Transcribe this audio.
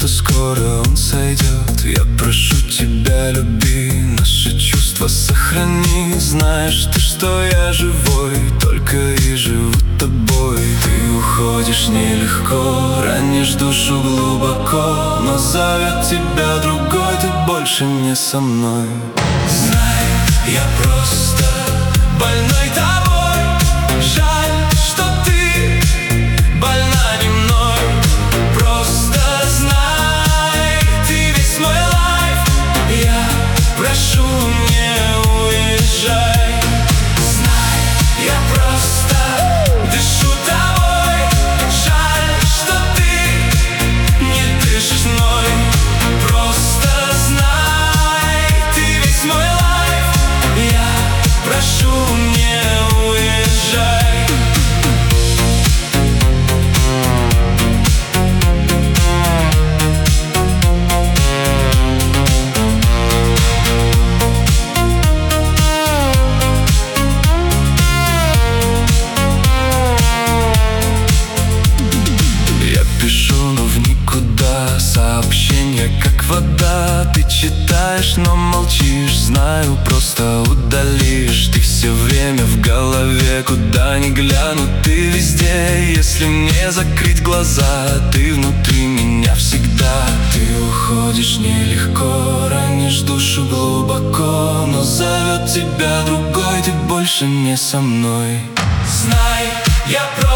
скоро он сойдет. Я прошу тебя, люби, наши чувства сохрани. Знаешь ты, что я живой, только и живу тобой. Ты уходишь нелегко, ранишь душу глубоко, но зовет тебя другой, ты больше не со мной. Знай, я просто больной тобой. Жаль, что ты больна не мной. Просто знай, ты весь мой лайф. Я прошу, не уезжай. Знай, я просто дышу тобой. Жаль, что ты не дышишь мной. Просто знай, ты весь мой лайф. Я прошу, не уезжай. Сообщение как вода, ты читаешь, но молчишь. Знаю, просто удалишь. Ты все время в голове, куда ни гляну, ты везде. Если мне закрыть глаза, ты внутри меня всегда. Ты уходишь нелегко, ранишь душу глубоко, но зовет тебя другой, ты больше не со мной. Знай, я просто